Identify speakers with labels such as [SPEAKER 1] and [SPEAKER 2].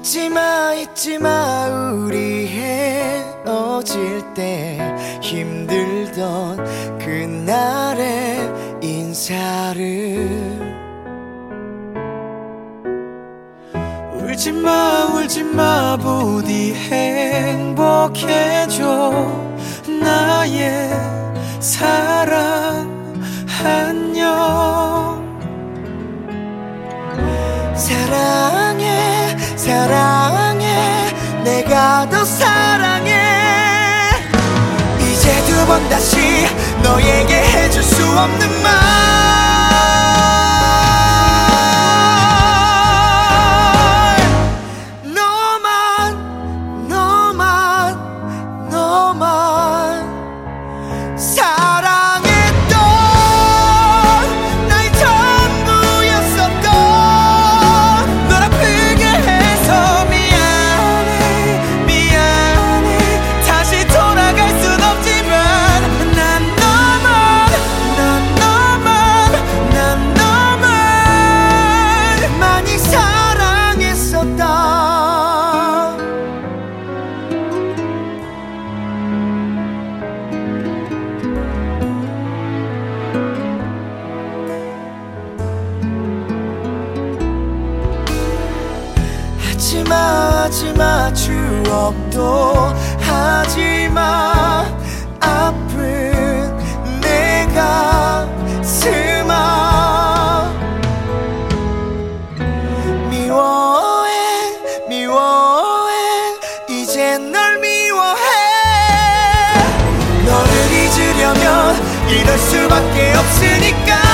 [SPEAKER 1] 잊지마 우리 헤어질 때 힘들던 그날의 인사를. 울지마 부디 행복해져 나의 사랑 안녕. 사랑해 내가 더 사랑해. 이제 두 번 다시 너에게 해줄 수 없는 말. 너만 사랑했던 나의 전부였었던. 널 아프게 해서 미안해 다시 돌아갈 순 없지만 난 너만 많이 사랑했었다. 하지마 추억도 하지마 아픈 내 가슴아. 미워해 이젠 널 미워해. 너를 잊으려면 이럴 수밖에 없으니까.